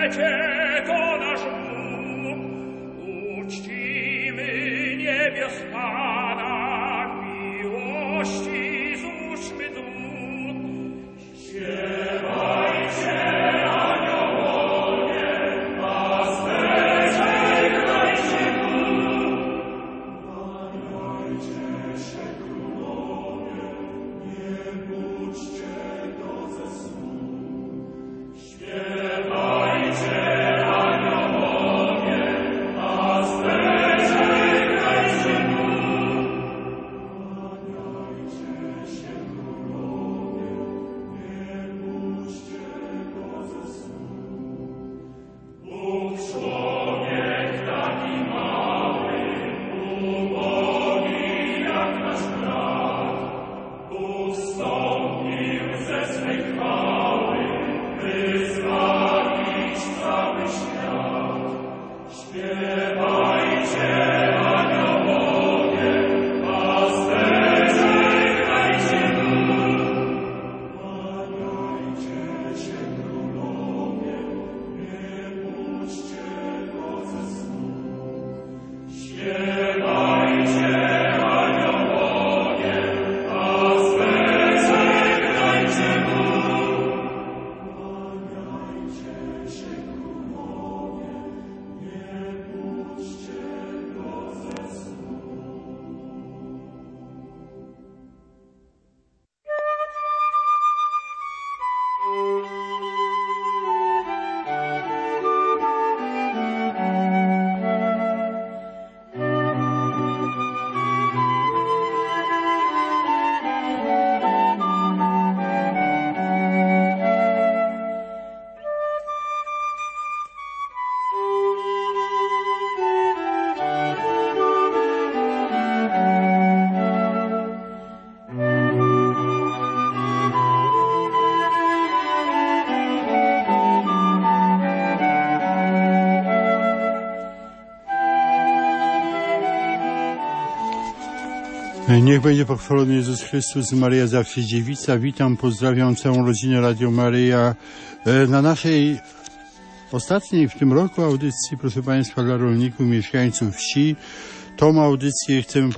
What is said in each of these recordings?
Niech będzie pochwalony Jezus Chrystus, Maryja zawsze dziewica. Witam, pozdrawiam całą rodzinę Radio Maryja na naszej ostatniej w tym roku audycji, proszę Państwa, dla rolników, mieszkańców wsi. Tą audycję chcemy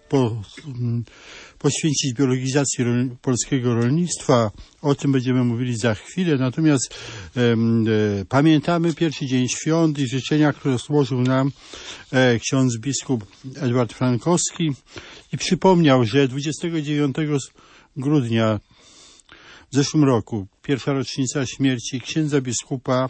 poświęcić biologizacji polskiego rolnictwa. O tym będziemy mówili za chwilę. Natomiast pamiętamy pierwszy dzień świąt i życzenia, które złożył nam ksiądz biskup Edward Frankowski i przypomniał, że 29 grudnia w zeszłym roku, pierwsza rocznica śmierci księdza biskupa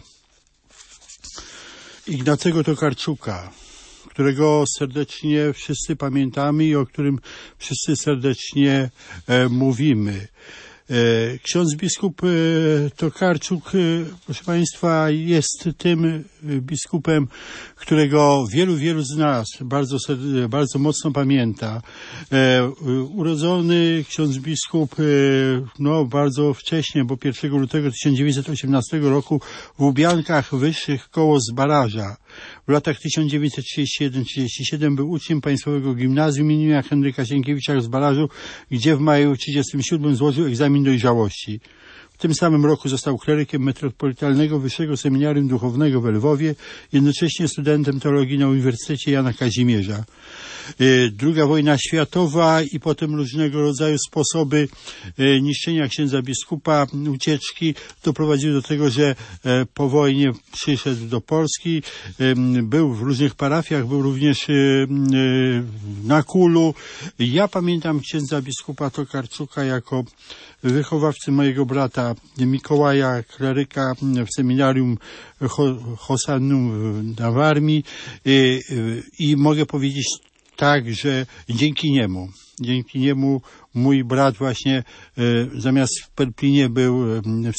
Ignacego Tokarczuka, którego serdecznie wszyscy pamiętamy i o którym wszyscy serdecznie mówimy. Ksiądz biskup Tokarczuk, proszę Państwa, jest tym biskupem, którego wielu z nas bardzo mocno pamięta. Urodzony ksiądz biskup bardzo wcześnie, bo 1 lutego 1918 roku w Łubiankach Wyższych koło Zbaraża. W latach 1931-37 był uczniem Państwowego Gimnazjum im. Henryka Sienkiewicza w Zbarażu, gdzie w maju 1937 złożył egzamin dojrzałości. W tym samym roku został klerykiem Metropolitalnego Wyższego Seminarium Duchownego w Lwowie, jednocześnie studentem teologii na Uniwersytecie Jana Kazimierza. II wojna światowa i potem różnego rodzaju sposoby niszczenia księdza biskupa, ucieczki doprowadziły do tego, że po wojnie przyszedł do Polski, był w różnych parafiach, był również na Kulu. Ja pamiętam księdza biskupa Tokarczuka jako wychowawcy mojego brata Mikołaja, kleryka w seminarium Hosannum na Warmii i mogę powiedzieć tak, że dzięki niemu mój brat właśnie zamiast w Perpinie był w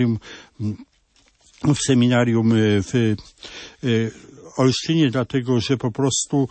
seminarium w Olsztynie, dlatego że po prostu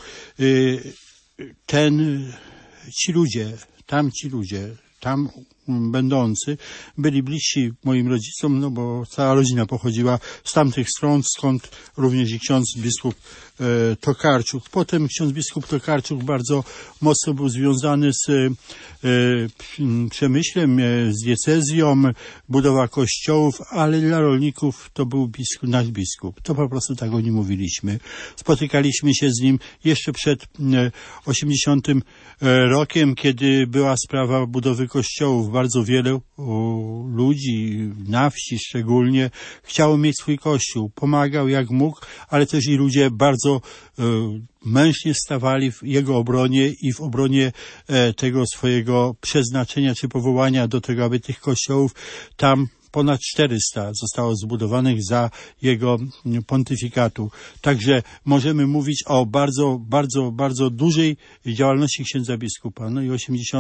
ci ludzie tam będący byli bliżsi moim rodzicom, bo cała rodzina pochodziła z tamtych stron, skąd również i ksiądz biskup Tokarczuk. Potem ksiądz biskup Tokarczuk bardzo mocno był związany z przemyślem, z diecezją, budowa kościołów, ale dla rolników to był nasz biskup. To po prostu tak o nim mówiliśmy. Spotykaliśmy się z nim jeszcze przed 80 rokiem, kiedy była sprawa budowy kościołów. Bardzo wiele ludzi, na wsi szczególnie, chciało mieć swój kościół. Pomagał jak mógł, ale też i ludzie bardzo mężnie stawali w jego obronie i w obronie tego swojego przeznaczenia czy powołania do tego, aby tych kościołów tam ponad 400 zostało zbudowanych za jego pontyfikatu. Także możemy mówić o bardzo, bardzo, bardzo dużej działalności księdza biskupa. No i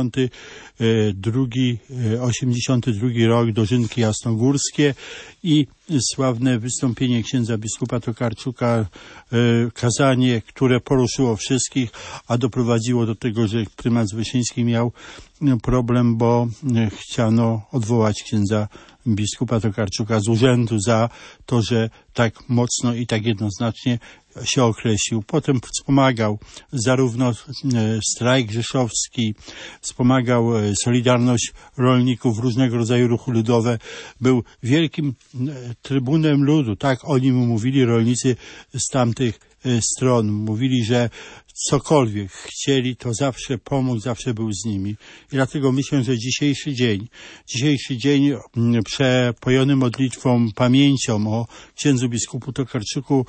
82 rok, dożynki jasnogórskie i sławne wystąpienie księdza biskupa Tokarczuka, kazanie, które poruszyło wszystkich, a doprowadziło do tego, że prymas Wyszyński miał problem, bo chciano odwołać księdza biskupa Tokarczuka z urzędu za to, że tak mocno i tak jednoznacznie się określił. Potem wspomagał zarówno strajk rzeszowski, wspomagał Solidarność Rolników, różnego rodzaju ruchy ludowe. Był wielkim trybunem ludu, tak o nim mówili rolnicy z tamtych stron. Mówili, że cokolwiek chcieli, to zawsze pomógł, zawsze był z nimi. I dlatego myślę, że dzisiejszy dzień przepojony modlitwą, pamięcią o księdzu biskupu Tokarczuku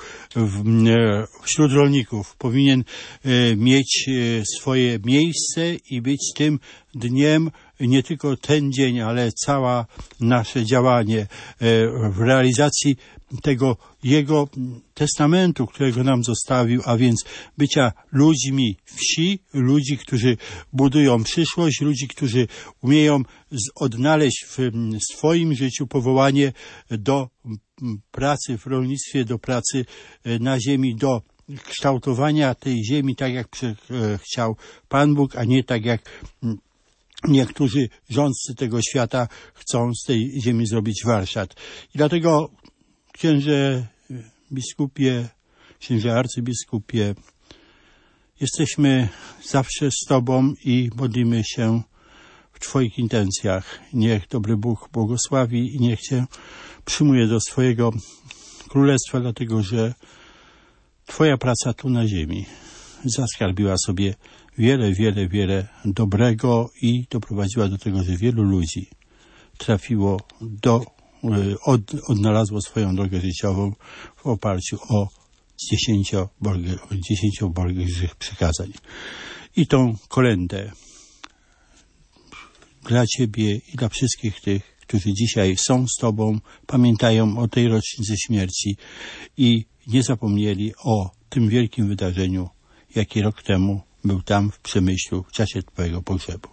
wśród rolników powinien mieć swoje miejsce i być tym dniem, nie tylko ten dzień, ale całe nasze działanie w realizacji tego jego testamentu, którego nam zostawił, a więc bycia ludźmi wsi, ludzi, którzy budują przyszłość, ludzi, którzy umieją odnaleźć w swoim życiu powołanie do pracy w rolnictwie, do pracy na ziemi, do kształtowania tej ziemi tak, jak chciał Pan Bóg, a nie tak, jak niektórzy rządcy tego świata chcą z tej ziemi zrobić warsztat. I dlatego księże biskupie, księże arcybiskupie, jesteśmy zawsze z Tobą i modlimy się w Twoich intencjach. Niech dobry Bóg błogosławi i niech Cię przyjmuje do swojego królestwa, dlatego że Twoja praca tu na ziemi zaskarbiła sobie wiele dobrego i doprowadziła do tego, że wielu ludzi trafiło odnalazło swoją drogę życiową w oparciu o 10 Bożych przykazań. I tą kolędę dla Ciebie i dla wszystkich tych, którzy dzisiaj są z Tobą, pamiętają o tej rocznicy śmierci i nie zapomnieli o tym wielkim wydarzeniu, jaki rok temu był tam w Przemyślu w czasie Twojego pogrzebu.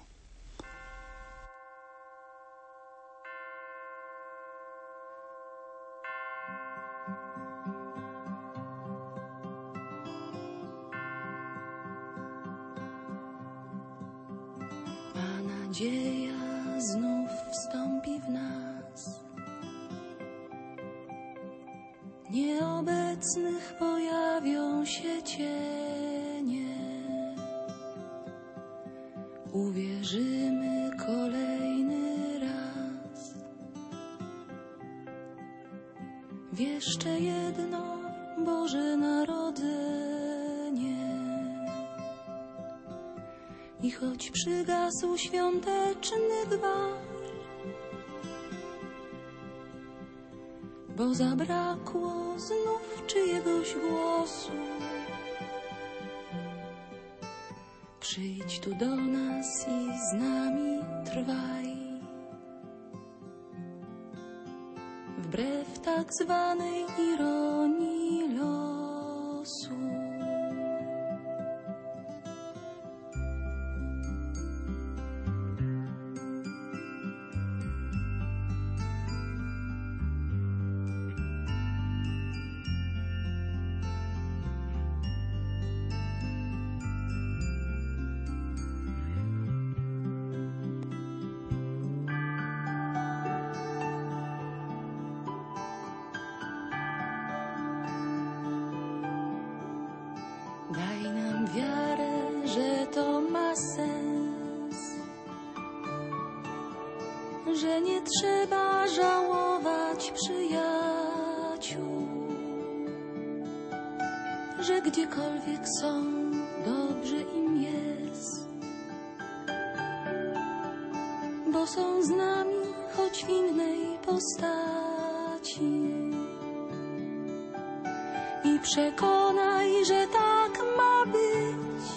Nadzieja znów wstąpi w nas. Nieobecnych pojawią się cienie. Uwierzymy kolejny raz w jeszcze jedno Boże Narodzenie. I choć przygasł świąteczny gwar, bo zabrakło znów czyjegoś głosu, przyjdź tu do nas i z nami trwaj. Wbrew tak zwanej ironii losu. że nie trzeba żałować przyjaciół, że gdziekolwiek są, dobrze im jest, bo są z nami, choć w innej postaci. I przekonaj, że tak ma być,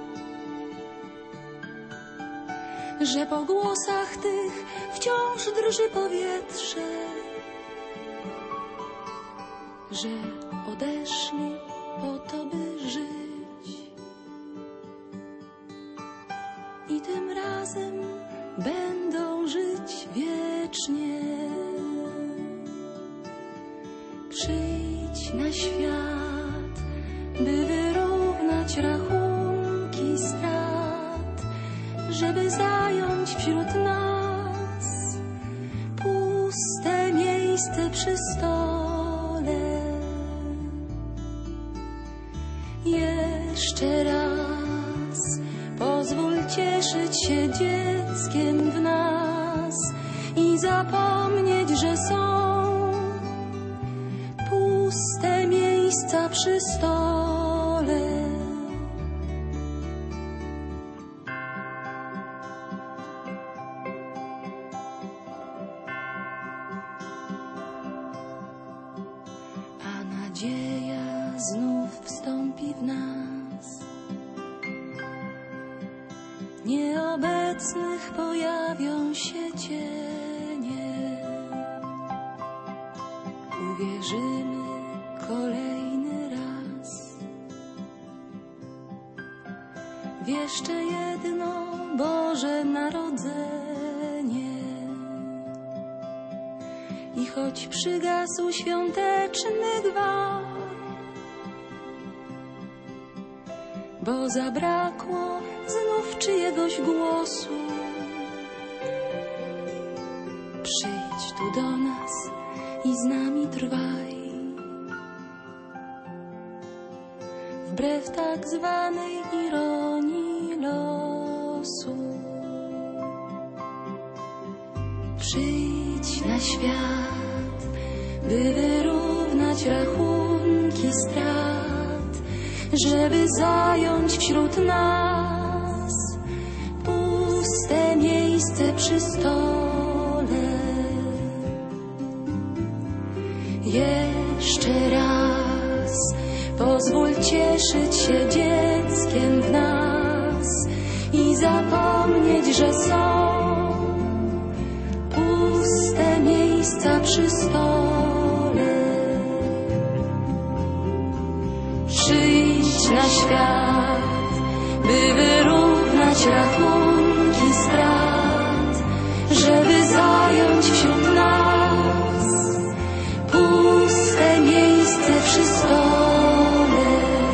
że po głosach tych wciąż drży powietrze, że odeszli po to, by żyć. I tym razem będą żyć wiecznie. Przyjdź na świat, by wyrównać rachunki strat, żeby zająć wśród nas puste miejsce przy stole. Jeszcze raz pozwól cieszyć się dzieckiem w nas i zapomnieć, że są puste miejsca przy stole. A nadzieja znów wstąpi w nas. Nieobecnych pojawią się cienie. Uwierzymy kolejny raz w jeszcze jedno Boże Narodzenie. I choć przygasł świąteczny gwar, bo zabrakło znów czyjegoś głosu, przyjdź tu do nas i z nami trwaj. Wbrew tak zwanej ironii losu. Przyjdź na świat, by wyrównać rachunki strat, żeby zająć wśród nas puste miejsce przy stole. Jeszcze raz pozwól cieszyć się dzieckiem w nas i zapomnieć, że są puste miejsca przy stole. Przyjdź na świat, by wyrównać rachunki strat, żeby zająć wśród nas puste miejsce przy stole.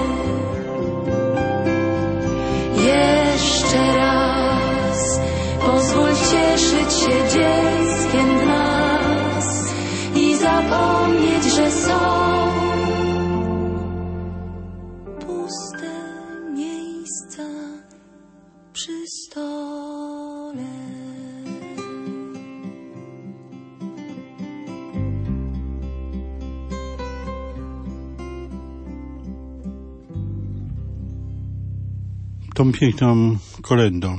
Jeszcze raz pozwól cieszyć się dzieckiem w nas i zapomnieć, że są przy stole. Tą piękną kolendą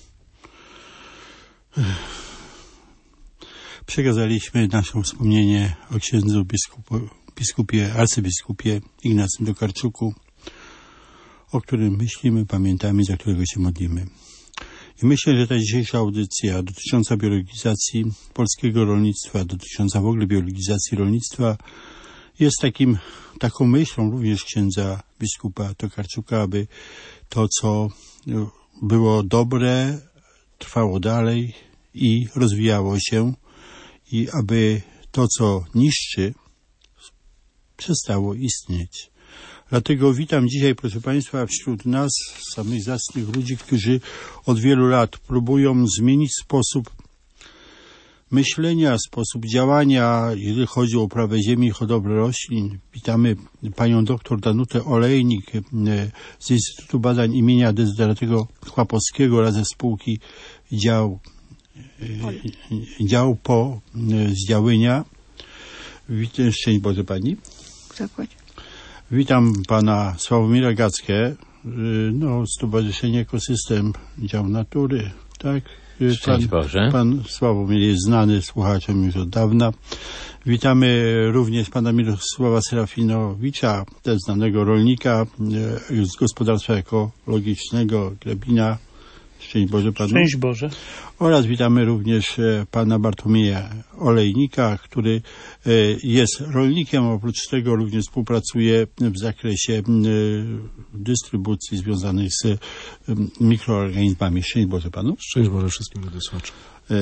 przekazaliśmy nasze wspomnienie o księdzu arcybiskupie Ignacym Tokarczuku, o którym myślimy, pamiętamy, za którego się modlimy. I myślę, że ta dzisiejsza audycja dotycząca biologizacji polskiego rolnictwa, dotycząca w ogóle biologizacji rolnictwa, jest taką myślą również księdza biskupa Tokarczuka, aby to, co było dobre, trwało dalej i rozwijało się, i aby to, co niszczy, przestało istnieć. Dlatego witam dzisiaj, proszę Państwa, wśród nas samych zacnych ludzi, którzy od wielu lat próbują zmienić sposób myślenia, sposób działania, jeżeli chodzi o uprawę ziemi i hodowlę roślin. Witamy panią doktor Danutę Olejnik z Instytutu Badań imienia Dezyderatego Chłapowskiego oraz ze spółki Dział dział po Zdziałynia. Witam, szczęść Boże Pani. Zapłać. Witam Pana Sławomira Gackę, Stowarzyszenie Ekosystem, dział natury, tak? Szczęść Boże. Pan Sławomir jest znany słuchaczom już od dawna. Witamy również pana Mirosława Serafinowicza, też znanego rolnika z gospodarstwa ekologicznego Glebina. Szczęść Boże Panu. Szczęść Boże. Oraz witamy również pana Bartłomieja Olejnika, który jest rolnikiem, a oprócz tego również współpracuje w zakresie dystrybucji związanej z mikroorganizmami. Szczęść Boże Panu. Szczęść Boże wszystkim słuchaczom.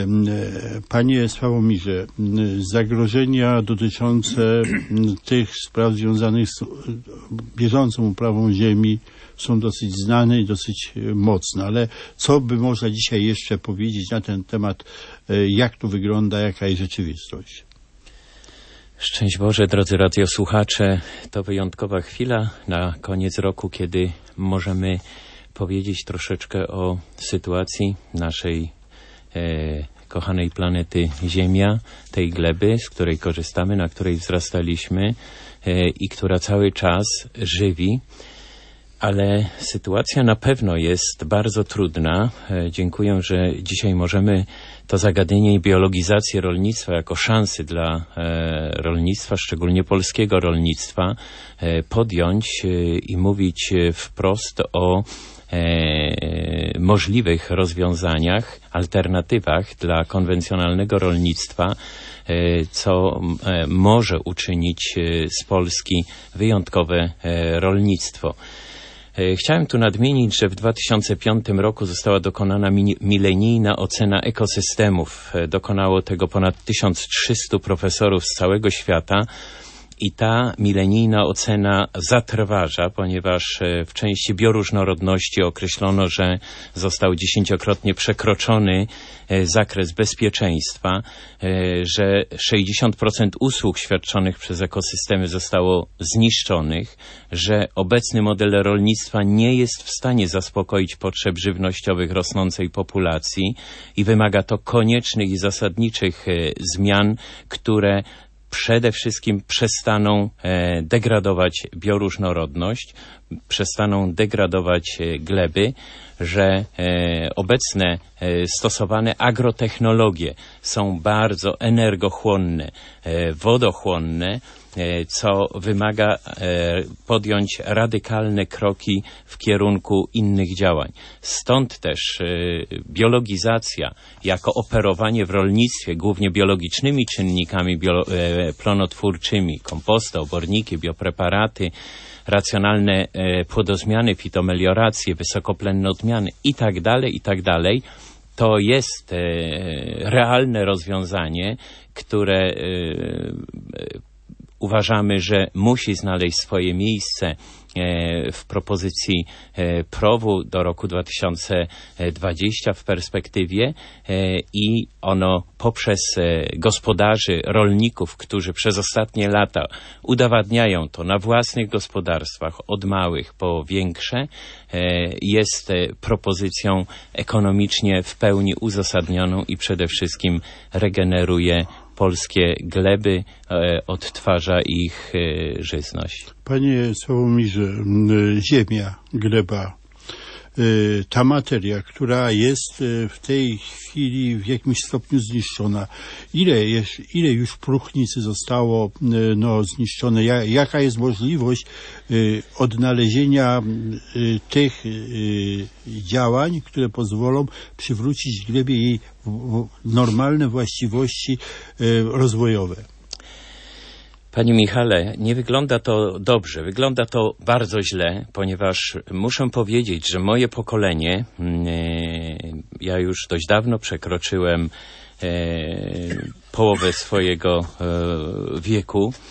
Panie Sławomirze, zagrożenia dotyczące tych spraw związanych z bieżącą uprawą ziemi są dosyć znane i dosyć mocne, ale co by można dzisiaj jeszcze powiedzieć na ten temat, jak to wygląda, jaka jest rzeczywistość? Szczęść Boże, drodzy radiosłuchacze, to wyjątkowa chwila na koniec roku, kiedy możemy powiedzieć troszeczkę o sytuacji naszej kochanej planety Ziemia, tej gleby, z której korzystamy, na której wzrastaliśmy i która cały czas żywi. Ale sytuacja na pewno jest bardzo trudna. Dziękuję, że dzisiaj możemy to zagadnienie biologizacji rolnictwa jako szansy dla rolnictwa, szczególnie polskiego rolnictwa, podjąć i mówić wprost o możliwych rozwiązaniach, alternatywach dla konwencjonalnego rolnictwa, co może uczynić z Polski wyjątkowe rolnictwo. Chciałem tu nadmienić, że w 2005 roku została dokonana milenijna ocena ekosystemów. Dokonało tego ponad 1300 profesorów z całego świata. I ta milenijna ocena zatrważa, ponieważ w części bioróżnorodności określono, że został 10-krotnie przekroczony zakres bezpieczeństwa, że 60% usług świadczonych przez ekosystemy zostało zniszczonych, że obecny model rolnictwa nie jest w stanie zaspokoić potrzeb żywnościowych rosnącej populacji i wymaga to koniecznych i zasadniczych zmian, które przede wszystkim przestaną degradować bioróżnorodność, przestaną degradować gleby, że obecne stosowane agrotechnologie są bardzo energochłonne, wodochłonne, co wymaga podjąć radykalne kroki w kierunku innych działań. Stąd też biologizacja jako operowanie w rolnictwie głównie biologicznymi czynnikami plonotwórczymi, komposty, oborniki, biopreparaty, racjonalne płodozmiany, fitomelioracje, wysokoplenne odmiany itd., to jest realne rozwiązanie, które uważamy, że musi znaleźć swoje miejsce w propozycji PROW-u do roku 2020 w perspektywie i ono poprzez gospodarzy, rolników, którzy przez ostatnie lata udowadniają to na własnych gospodarstwach od małych po większe, jest propozycją ekonomicznie w pełni uzasadnioną i przede wszystkim regeneruje polskie gleby, odtwarza ich żyzność. Panie Sławomirze, ziemia, gleba, ta materia, która jest w tej chwili w jakimś stopniu zniszczona, ile już próchnicy zostało zniszczone? Jaka jest możliwość odnalezienia tych działań, które pozwolą przywrócić glebie jej normalne właściwości rozwojowe? Panie Michale, nie wygląda to dobrze, wygląda to bardzo źle, ponieważ muszę powiedzieć, że moje pokolenie, ja już dość dawno przekroczyłem połowę swojego wieku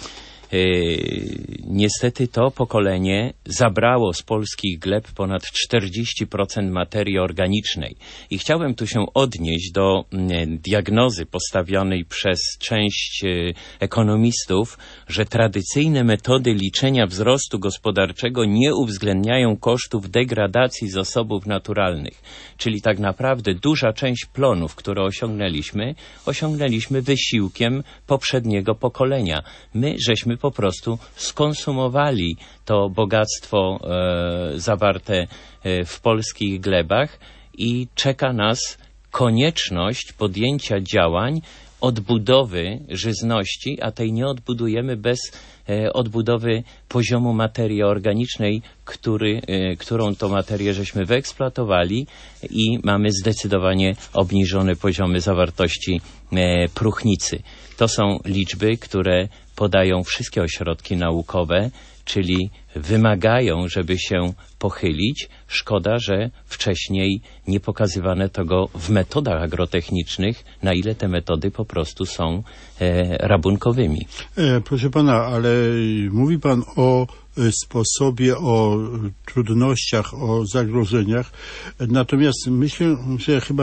Niestety to pokolenie zabrało z polskich gleb ponad 40% materii organicznej. I chciałbym tu się odnieść do diagnozy postawionej przez część ekonomistów, że tradycyjne metody liczenia wzrostu gospodarczego nie uwzględniają kosztów degradacji zasobów naturalnych. Czyli tak naprawdę duża część plonów, które osiągnęliśmy wysiłkiem poprzedniego pokolenia. My żeśmy po prostu skonsumowali to bogactwo zawarte w polskich glebach i czeka nas konieczność podjęcia działań odbudowy żyzności, a tej nie odbudujemy bez odbudowy poziomu materii organicznej, którą to materię żeśmy wyeksploatowali i mamy zdecydowanie obniżone poziomy zawartości próchnicy. To są liczby, które podają wszystkie ośrodki naukowe, czyli wymagają, żeby się pochylić. Szkoda, że wcześniej nie pokazywano tego w metodach agrotechnicznych, na ile te metody po prostu są rabunkowymi. Proszę pana, ale mówi pan o sposobie, o trudnościach, o zagrożeniach. Natomiast myślę, że chyba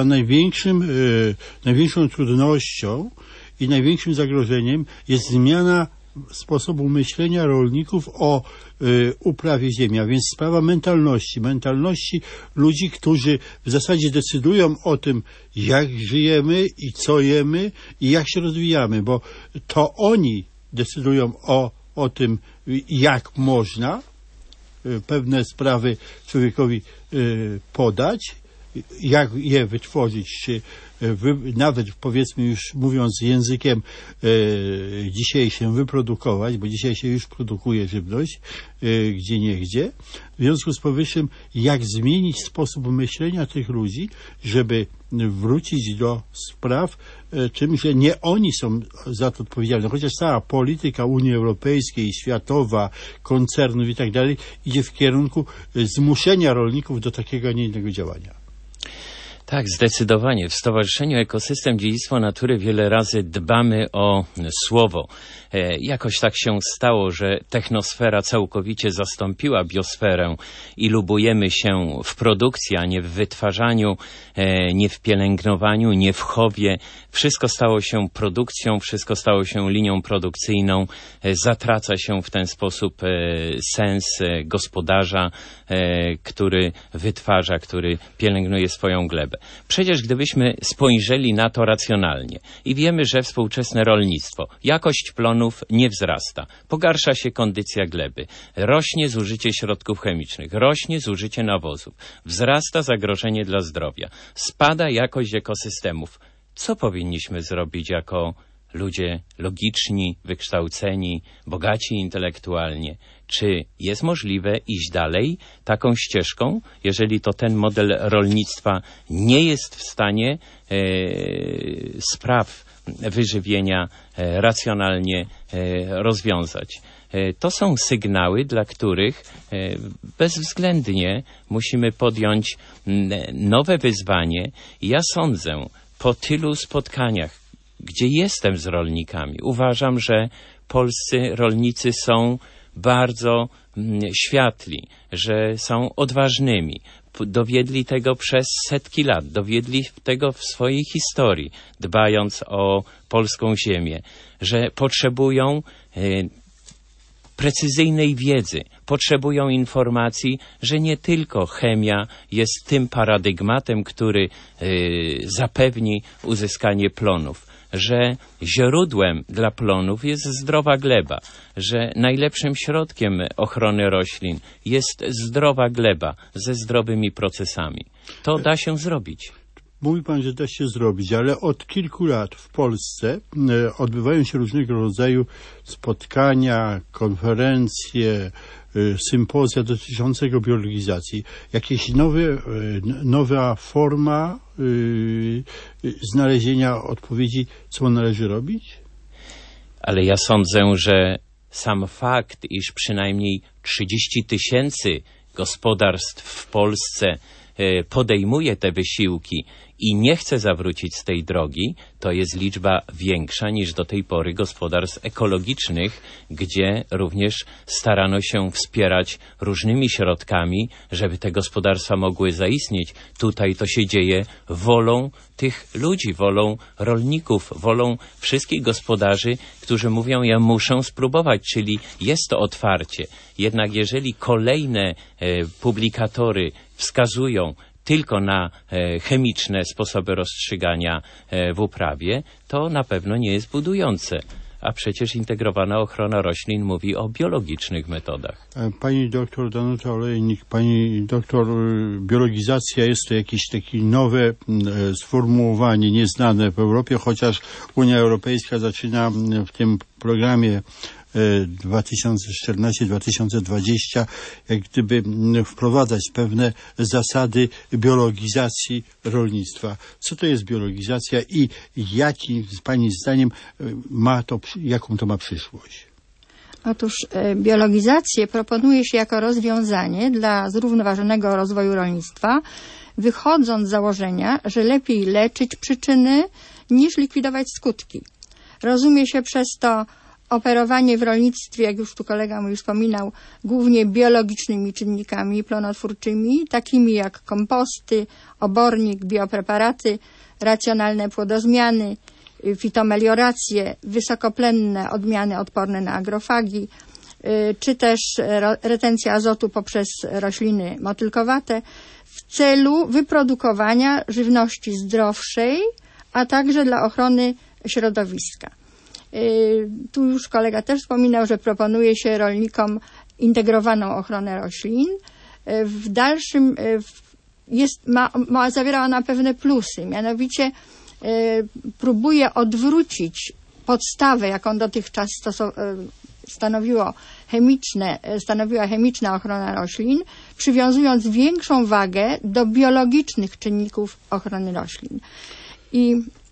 największą trudnością i największym zagrożeniem jest zmiana sposobu myślenia rolników o uprawie ziemi, a więc sprawa mentalności ludzi, którzy w zasadzie decydują o tym, jak żyjemy i co jemy i jak się rozwijamy, bo to oni decydują o tym, jak można pewne sprawy człowiekowi podać, jak je wytworzyć, czy nawet powiedzmy już mówiąc językiem dzisiejszym wyprodukować, bo dzisiaj się już produkuje żywność gdzie niegdzie. W związku z powyższym, jak zmienić sposób myślenia tych ludzi, żeby wrócić do spraw, czym że nie oni są za to odpowiedzialni, chociaż cała polityka Unii Europejskiej, światowa, koncernów i tak dalej idzie w kierunku zmuszenia rolników do takiego, a nie innego działania. Tak, zdecydowanie. W Stowarzyszeniu Ekosystem Dziedzictwo Natury wiele razy dbamy o słowo. Jakoś tak się stało, że technosfera całkowicie zastąpiła biosferę i lubujemy się w produkcji, a nie w wytwarzaniu, nie w pielęgnowaniu, nie w chowie. Wszystko stało się produkcją, wszystko stało się linią produkcyjną. Zatraca się w ten sposób sens gospodarza, który wytwarza, który pielęgnuje swoją glebę. Przecież gdybyśmy spojrzeli na to racjonalnie i wiemy, że współczesne rolnictwo, jakość plonów nie wzrasta, pogarsza się kondycja gleby, rośnie zużycie środków chemicznych, rośnie zużycie nawozów, wzrasta zagrożenie dla zdrowia, spada jakość ekosystemów. Co powinniśmy zrobić jako ludzie logiczni, wykształceni, bogaci intelektualnie? Czy jest możliwe iść dalej taką ścieżką, jeżeli to ten model rolnictwa nie jest w stanie spraw wyżywienia racjonalnie rozwiązać? To są sygnały, dla których bezwzględnie musimy podjąć nowe wyzwanie. Ja sądzę, po tylu spotkaniach, gdzie jestem z rolnikami, uważam, że polscy rolnicy są bardzo światli, że są odważnymi. Dowiedli tego przez setki lat, dowiedli tego w swojej historii, dbając o polską ziemię, że potrzebują precyzyjnej wiedzy, potrzebują informacji, że nie tylko chemia jest tym paradygmatem, który zapewni uzyskanie plonów, że źródłem dla plonów jest zdrowa gleba, że najlepszym środkiem ochrony roślin jest zdrowa gleba ze zdrowymi procesami. To da się zrobić. Mówi pan, że da się zrobić, ale od kilku lat w Polsce odbywają się różnego rodzaju spotkania, konferencje, sympozja dotyczącego biologizacji. Jakieś nowa forma znalezienia odpowiedzi, co należy robić? Ale ja sądzę, że sam fakt, iż przynajmniej 30 000 gospodarstw w Polsce podejmuje te wysiłki i nie chce zawrócić z tej drogi, to jest liczba większa niż do tej pory gospodarstw ekologicznych, gdzie również starano się wspierać różnymi środkami, żeby te gospodarstwa mogły zaistnieć. Tutaj to się dzieje wolą tych ludzi, wolą rolników, wolą wszystkich gospodarzy, którzy mówią, ja muszę spróbować, czyli jest to otwarcie. Jednak jeżeli kolejne publikatory wskazują tylko na chemiczne sposoby rozstrzygania w uprawie, to na pewno nie jest budujące. A przecież integrowana ochrona roślin mówi o biologicznych metodach. Pani doktor Danuta Olejnik, pani doktor, biologizacja jest to jakieś takie nowe sformułowanie, nieznane w Europie, chociaż Unia Europejska zaczyna w tym programie 2014-2020 jak gdyby wprowadzać pewne zasady biologizacji rolnictwa. Co to jest biologizacja i pani zdaniem jaką to ma przyszłość? Otóż biologizację proponuje się jako rozwiązanie dla zrównoważonego rozwoju rolnictwa, wychodząc z założenia, że lepiej leczyć przyczyny niż likwidować skutki. Rozumie się przez to operowanie w rolnictwie, jak już tu kolega mój wspominał, głównie biologicznymi czynnikami plonotwórczymi, takimi jak komposty, obornik, biopreparaty, racjonalne płodozmiany, fitomelioracje, wysokoplenne odmiany odporne na agrofagi, czy też retencja azotu poprzez rośliny motylkowate w celu wyprodukowania żywności zdrowszej, a także dla ochrony środowiska. Tu już kolega też wspominał, że proponuje się rolnikom integrowaną ochronę roślin. W dalszym zawiera ona pewne plusy, mianowicie próbuje odwrócić podstawę, jaką dotychczas stanowiła chemiczna ochrona roślin, przywiązując większą wagę do biologicznych czynników ochrony roślin. I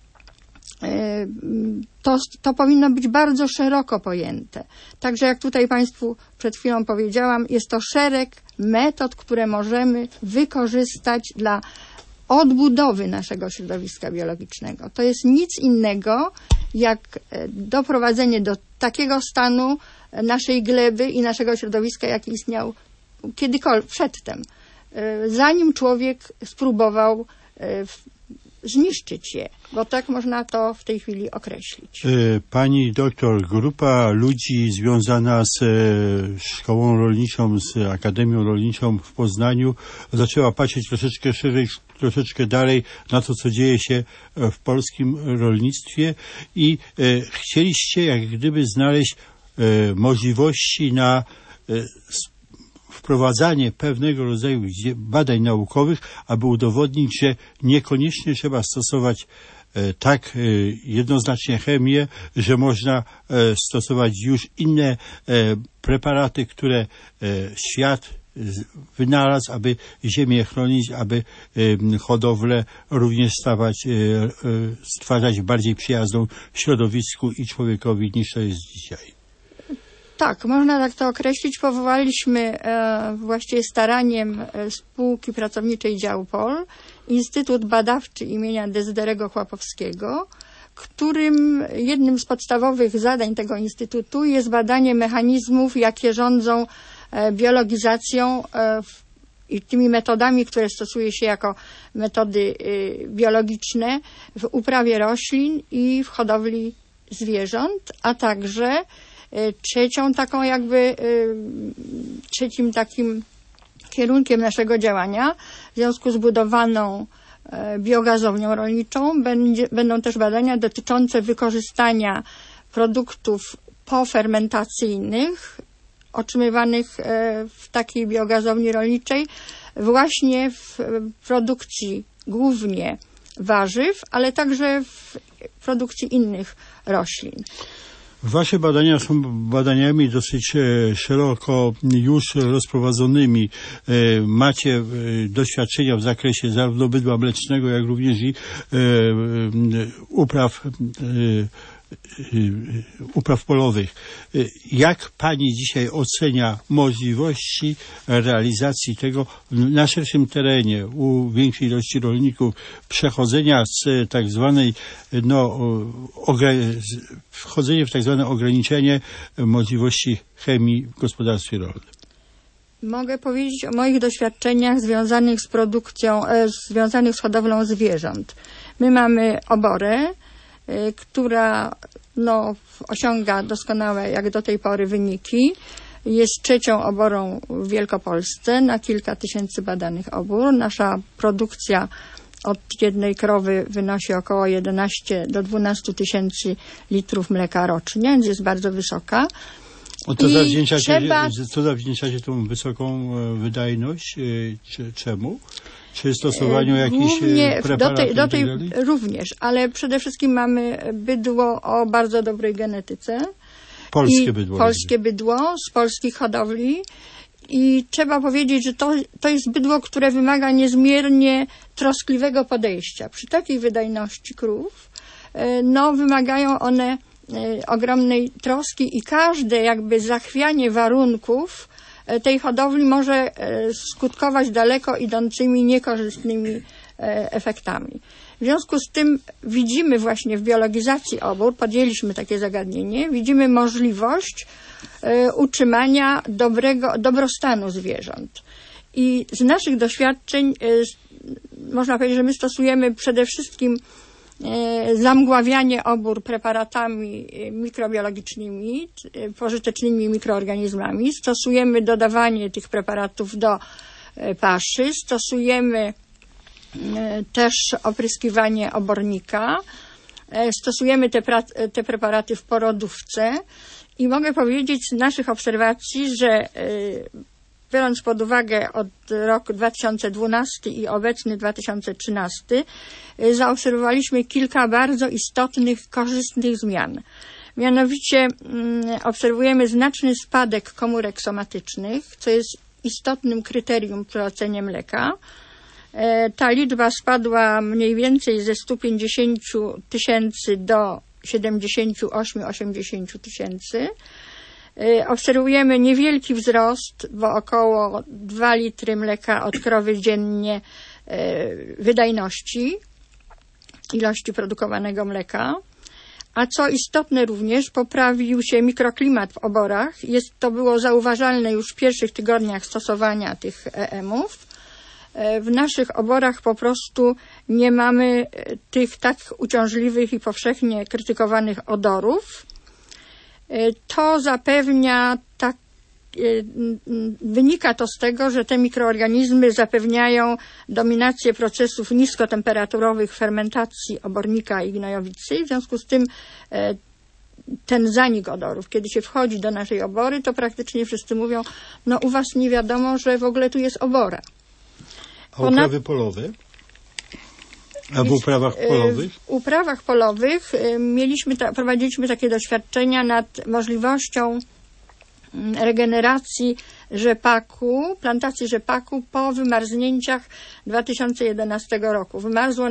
to powinno być bardzo szeroko pojęte. Także jak tutaj Państwu przed chwilą powiedziałam, jest to szereg metod, które możemy wykorzystać dla odbudowy naszego środowiska biologicznego. To jest nic innego jak doprowadzenie do takiego stanu naszej gleby i naszego środowiska, jaki istniał kiedykolwiek przedtem, zanim człowiek spróbował zniszczyć je, bo tak można to w tej chwili określić. Pani doktor, grupa ludzi związana z szkołą rolniczą, z Akademią Rolniczą w Poznaniu zaczęła patrzeć troszeczkę szerzej, troszeczkę dalej na to, co dzieje się w polskim rolnictwie i chcieliście jak gdyby znaleźć możliwości na wprowadzanie pewnego rodzaju badań naukowych, aby udowodnić, że niekoniecznie trzeba stosować tak jednoznacznie chemię, że można stosować już inne preparaty, które świat wynalazł, aby ziemię chronić, aby hodowlę również stwarzać bardziej przyjazną środowisku i człowiekowi niż to jest dzisiaj. Tak, można tak to określić. Powołaliśmy właściwie staraniem spółki pracowniczej Dział Pol Instytut Badawczy imienia Dezyderego Chłapowskiego, którym jednym z podstawowych zadań tego instytutu jest badanie mechanizmów, jakie rządzą biologizacją i tymi metodami, które stosuje się jako metody biologiczne w uprawie roślin i w hodowli zwierząt, a także trzecim takim kierunkiem naszego działania w związku z budowaną biogazownią rolniczą będą też badania dotyczące wykorzystania produktów pofermentacyjnych otrzymywanych w takiej biogazowni rolniczej właśnie w produkcji głównie warzyw, ale także w produkcji innych roślin. Wasze badania są badaniami dosyć szeroko już rozprowadzonymi. Macie doświadczenia w zakresie zarówno bydła mlecznego, jak również i upraw upraw polowych. Jak pani dzisiaj ocenia możliwości realizacji tego na szerszym terenie, u większej ilości rolników, przechodzenia z tak zwanej, wchodzenie w tak zwane ograniczenie możliwości chemii w gospodarstwie rolnym? Mogę powiedzieć o moich doświadczeniach związanych z produkcją, związanych z hodowlą zwierząt. My mamy oborę, która osiąga doskonałe jak do tej pory wyniki. Jest trzecią oborą w Wielkopolsce na kilka tysięcy badanych obór. Nasza produkcja od jednej krowy wynosi około 11 do 12 tysięcy litrów mleka rocznie, więc jest bardzo wysoka. Co zawdzięczacie tą wysoką wydajność? Czemu? Czy stosowaniu jakichś preparatów? Również, ale przede wszystkim mamy bydło o bardzo dobrej genetyce. Polskie bydło z polskich hodowli. I trzeba powiedzieć, że to jest bydło, które wymaga niezmiernie troskliwego podejścia. Przy takiej wydajności krów, wymagają one ogromnej troski i każde jakby zachwianie warunków tej hodowli może skutkować daleko idącymi niekorzystnymi efektami. W związku z tym widzimy właśnie w biologizacji obór, podjęliśmy takie zagadnienie, widzimy możliwość utrzymania dobrostanu zwierząt. I z naszych doświadczeń można powiedzieć, że my stosujemy przede wszystkim zamgławianie obór preparatami mikrobiologicznymi, pożytecznymi mikroorganizmami. Stosujemy dodawanie tych preparatów do paszy. Stosujemy też opryskiwanie obornika. Stosujemy te preparaty w porodówce. I mogę powiedzieć z naszych obserwacji, że biorąc pod uwagę od roku 2012 i obecny 2013, zaobserwowaliśmy kilka bardzo istotnych, korzystnych zmian. Mianowicie obserwujemy znaczny spadek komórek somatycznych, co jest istotnym kryterium przy ocenie mleka. Ta liczba spadła mniej więcej ze 150 tysięcy do 78-80 tysięcy. Obserwujemy niewielki wzrost, bo około 2 litry mleka od krowy dziennie wydajności, ilości produkowanego mleka. A co istotne również, poprawił się mikroklimat w oborach. To było zauważalne już w pierwszych tygodniach stosowania tych EM-ów. W naszych oborach po prostu nie mamy tych tak uciążliwych i powszechnie krytykowanych odorów. To zapewnia, wynika to z tego, że te mikroorganizmy zapewniają dominację procesów niskotemperaturowych fermentacji obornika i gnojowicy. W związku z tym ten zanik odorów, kiedy się wchodzi do naszej obory, to praktycznie wszyscy mówią, u was nie wiadomo, że w ogóle tu jest obora. A uprawy polowe? A w uprawach polowych? W uprawach polowych prowadziliśmy takie doświadczenia nad możliwością regeneracji rzepaku, plantacji rzepaku po wymarznięciach 2011 roku. Wymarzło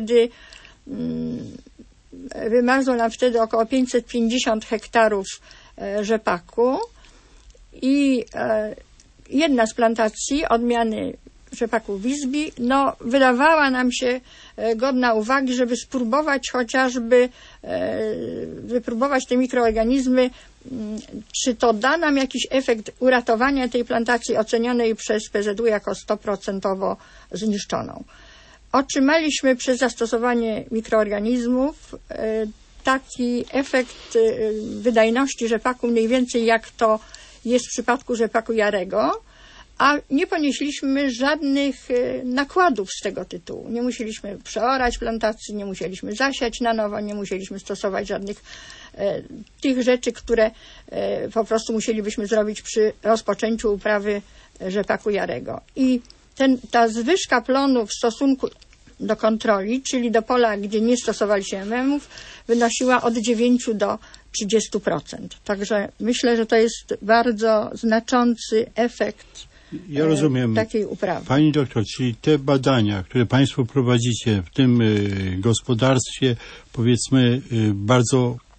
nam wtedy około 550 hektarów rzepaku i jedna z plantacji odmiany rzepaku Wisby, wydawała nam się godna uwagi, żeby spróbować chociażby wypróbować te mikroorganizmy, czy to da nam jakiś efekt uratowania tej plantacji ocenionej przez PZU jako 100% zniszczoną. Otrzymaliśmy przez zastosowanie mikroorganizmów taki efekt wydajności rzepaku mniej więcej jak to jest w przypadku rzepaku jarego, a nie ponieśliśmy żadnych nakładów z tego tytułu. Nie musieliśmy przeorać plantacji, nie musieliśmy zasiać na nowo, nie musieliśmy stosować żadnych tych rzeczy, które po prostu musielibyśmy zrobić przy rozpoczęciu uprawy rzepaku jarego. I ta zwyżka plonu w stosunku do kontroli, czyli do pola, gdzie nie stosowaliśmy MM-ów, wynosiła od 9 do 30%. Także myślę, że to jest bardzo znaczący efekt Ja rozumiem. Takiej uprawy. Pani doktor, czyli te badania, które Państwo prowadzicie w tym gospodarstwie, powiedzmy, bardzo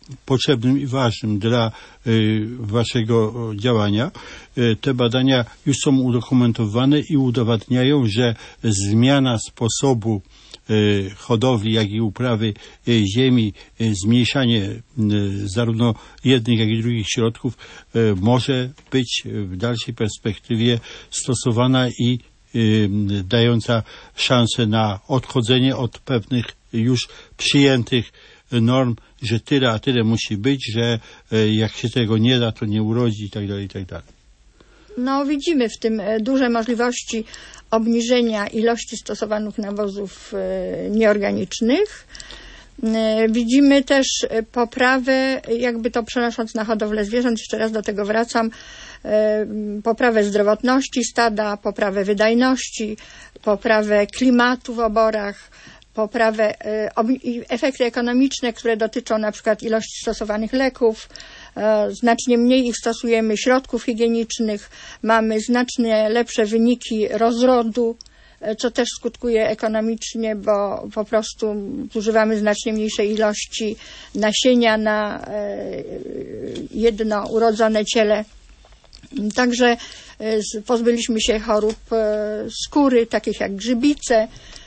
potrzebnym i ważnym dla waszego działania. Te badania już są udokumentowane i udowadniają, że zmiana sposobu hodowli, jak i uprawy ziemi, zmniejszanie zarówno jednych, jak i drugich środków może być w dalszej perspektywie stosowana i dająca szansę na odchodzenie od pewnych już przyjętych norm, że tyle, a tyle musi być, że jak się tego nie da, to nie urodzi i tak dalej, i tak dalej. No, widzimy w tym duże możliwości obniżenia ilości stosowanych nawozów nieorganicznych. Widzimy też poprawę, jakby to przenosząc na hodowlę zwierząt, jeszcze raz do tego wracam, poprawę zdrowotności stada, poprawę wydajności, poprawę klimatu w oborach, poprawę efekty ekonomiczne, które dotyczą na przykład ilości stosowanych leków. Znacznie mniej ich stosujemy, środków higienicznych, mamy znacznie lepsze wyniki rozrodu, co też skutkuje ekonomicznie, bo po prostu zużywamy znacznie mniejsze ilości nasienia na jedno urodzone ciele. Także pozbyliśmy się chorób skóry, takich jak grzybice.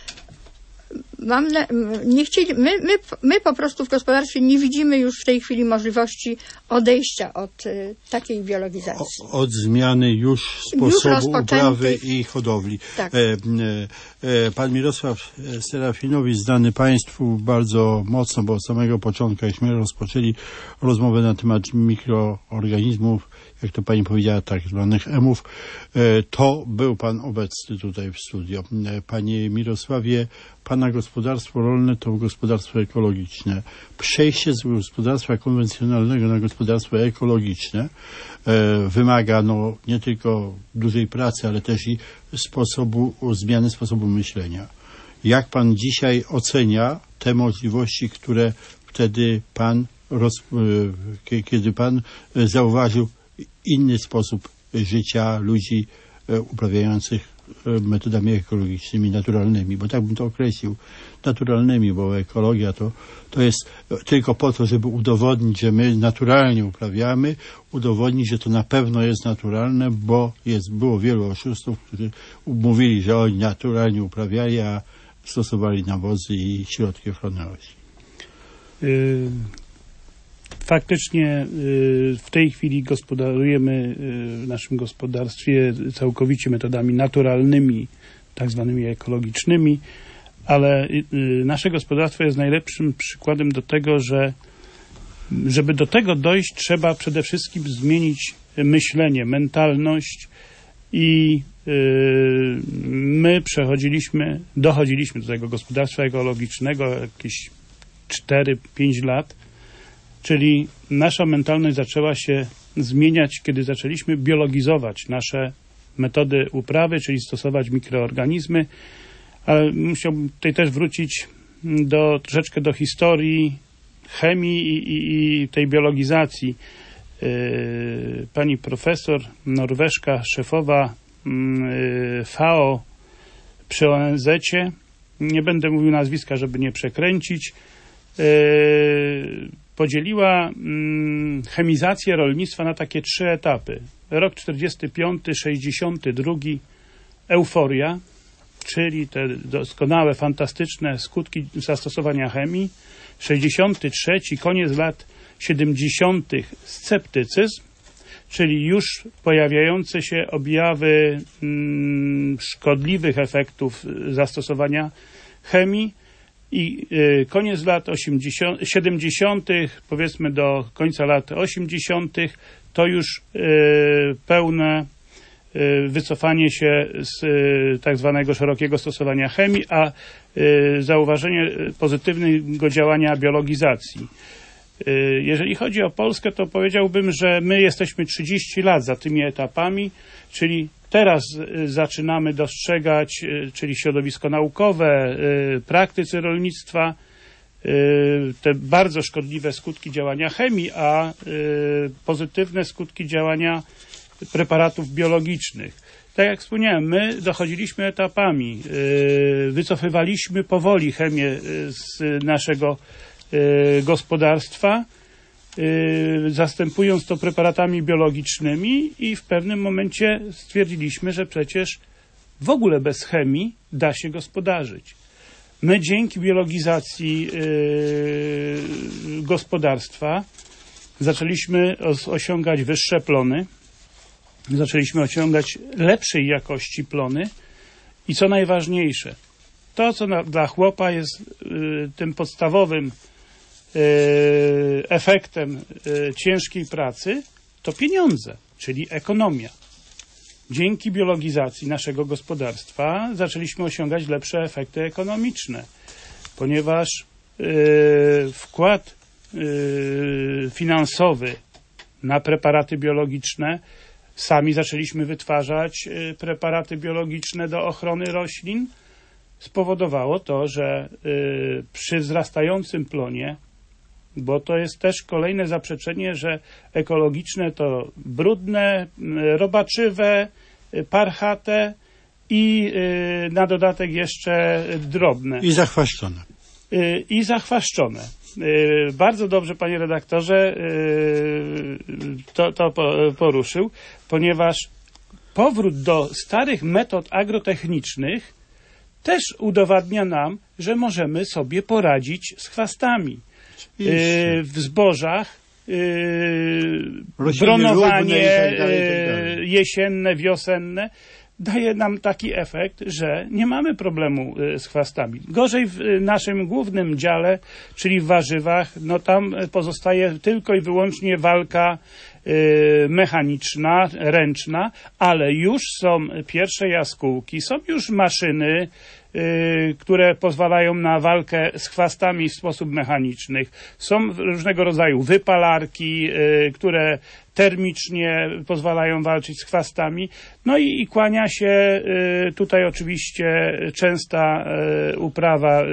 My po prostu w gospodarstwie nie widzimy już w tej chwili możliwości odejścia od takiej biologizacji. Od zmiany już sposobu uprawy i hodowli. Tak. Pan Mirosław Serafinowicz, znany Państwu bardzo mocno, bo od samego początku, jakśmy rozpoczęli rozmowę na temat mikroorganizmów, jak to pani powiedziała, tak zwanych emów, to był pan obecny tutaj w studio. Panie Mirosławie, pana gospodarstwo rolne to gospodarstwo ekologiczne. Przejście z gospodarstwa konwencjonalnego na gospodarstwo ekologiczne wymaga nie tylko dużej pracy, ale też i zmiany sposobu myślenia. Jak pan dzisiaj ocenia te możliwości, które wtedy kiedy pan zauważył inny sposób życia ludzi uprawiających metodami ekologicznymi, naturalnymi, bo tak bym to określił, naturalnymi, bo ekologia to jest tylko po to, żeby udowodnić, że my naturalnie uprawiamy, udowodnić, że to na pewno jest naturalne, bo było wielu oszustów, którzy mówili, że oni naturalnie uprawiali, a stosowali nawozy i środki ochrony roślin. Faktycznie w tej chwili gospodarujemy w naszym gospodarstwie całkowicie metodami naturalnymi, tak zwanymi ekologicznymi, ale nasze gospodarstwo jest najlepszym przykładem do tego, że żeby do tego dojść, trzeba przede wszystkim zmienić myślenie, mentalność i my dochodziliśmy do tego gospodarstwa ekologicznego jakieś 4-5 lat, czyli nasza mentalność zaczęła się zmieniać, kiedy zaczęliśmy biologizować nasze metody uprawy, czyli stosować mikroorganizmy, ale musiałbym tutaj też wrócić troszeczkę do historii chemii i tej biologizacji. Pani profesor, Norweszka, szefowa FAO przy ONZ-cie, nie będę mówił nazwiska, żeby nie przekręcić, podzieliła chemizację rolnictwa na takie 3 etapy. Rok 45, 62, euforia, czyli te doskonałe, fantastyczne skutki zastosowania chemii. 63, koniec lat 70, sceptycyzm, czyli już pojawiające się objawy szkodliwych efektów zastosowania chemii. I koniec lat 70, powiedzmy do końca lat 80, to już pełne wycofanie się z tak zwanego szerokiego stosowania chemii, a zauważenie pozytywnego działania biologizacji. Jeżeli chodzi o Polskę, to powiedziałbym, że my jesteśmy 30 lat za tymi etapami, czyli teraz zaczynamy dostrzegać, czyli środowisko naukowe, praktycy rolnictwa, te bardzo szkodliwe skutki działania chemii, a pozytywne skutki działania preparatów biologicznych. Tak jak wspomniałem, my dochodziliśmy etapami, wycofywaliśmy powoli chemię z naszego gospodarstwa, zastępując to preparatami biologicznymi i w pewnym momencie stwierdziliśmy, że przecież w ogóle bez chemii da się gospodarzyć. My dzięki biologizacji gospodarstwa zaczęliśmy osiągać wyższe plony, zaczęliśmy osiągać lepszej jakości plony i co najważniejsze, to co dla chłopa jest tym podstawowym efektem ciężkiej pracy, to pieniądze, czyli ekonomia. Dzięki biologizacji naszego gospodarstwa zaczęliśmy osiągać lepsze efekty ekonomiczne, ponieważ wkład finansowy na preparaty biologiczne, sami zaczęliśmy wytwarzać preparaty biologiczne do ochrony roślin, spowodowało to, że przy wzrastającym plonie, bo to jest też kolejne zaprzeczenie, że ekologiczne to brudne, robaczywe, parchate i na dodatek jeszcze drobne. I zachwaszczone. I zachwaszczone. Bardzo dobrze, panie redaktorze, to poruszył, ponieważ powrót do starych metod agrotechnicznych też udowadnia nam, że możemy sobie poradzić z chwastami. W zbożach bronowanie jesienne, wiosenne daje nam taki efekt, że nie mamy problemu z chwastami. Gorzej w naszym głównym dziale, czyli w warzywach, no tam pozostaje tylko i wyłącznie walka mechaniczna, ręczna, ale już są pierwsze jaskółki, są już maszyny, które pozwalają na walkę z chwastami w sposób mechaniczny. Są różnego rodzaju wypalarki, które termicznie pozwalają walczyć z chwastami. No i kłania się tutaj oczywiście częsta uprawa.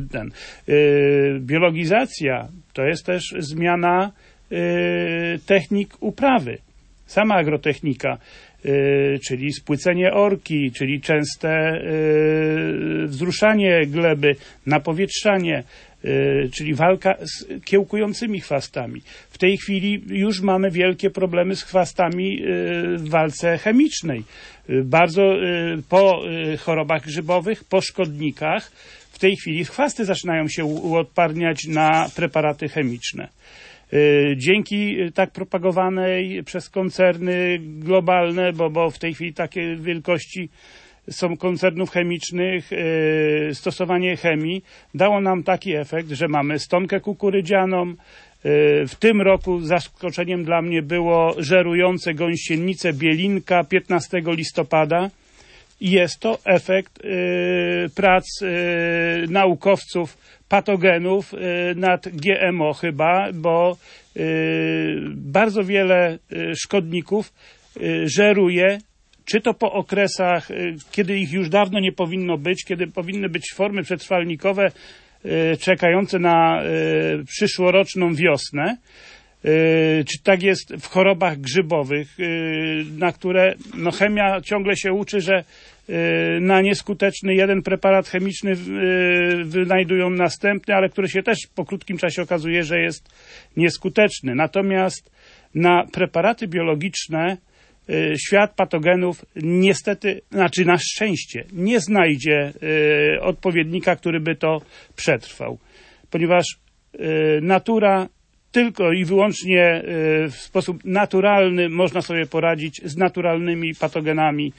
Biologizacja to jest też zmiana technik uprawy. Sama agrotechnika, czyli spłycenie orki, czyli częste wzruszanie gleby, napowietrzanie, czyli walka z kiełkującymi chwastami. W tej chwili już mamy wielkie problemy z chwastami w walce chemicznej. Bardzo po chorobach grzybowych, po szkodnikach, w tej chwili chwasty zaczynają się uodparniać na preparaty chemiczne. Dzięki tak propagowanej przez koncerny globalne, bo w tej chwili takie wielkości są koncernów chemicznych, stosowanie chemii dało nam taki efekt, że mamy stonkę kukurydzianą. W tym roku zaskoczeniem dla mnie było żerujące gąsienice bielinka 15 listopada. I jest to efekt prac naukowców patogenów nad GMO chyba, bo bardzo wiele szkodników żeruje, czy to po okresach, kiedy ich już dawno nie powinno być, kiedy powinny być formy przetrwalnikowe czekające na przyszłoroczną wiosnę. Czy tak jest w chorobach grzybowych, na które no, chemia ciągle się uczy, że na nieskuteczny jeden preparat chemiczny wynajdują następny, ale który się też po krótkim czasie okazuje, że jest nieskuteczny. Natomiast na preparaty biologiczne świat patogenów niestety, znaczy na szczęście, nie znajdzie odpowiednika, który by to przetrwał, ponieważ natura tylko i wyłącznie w sposób naturalny można sobie poradzić z naturalnymi patogenami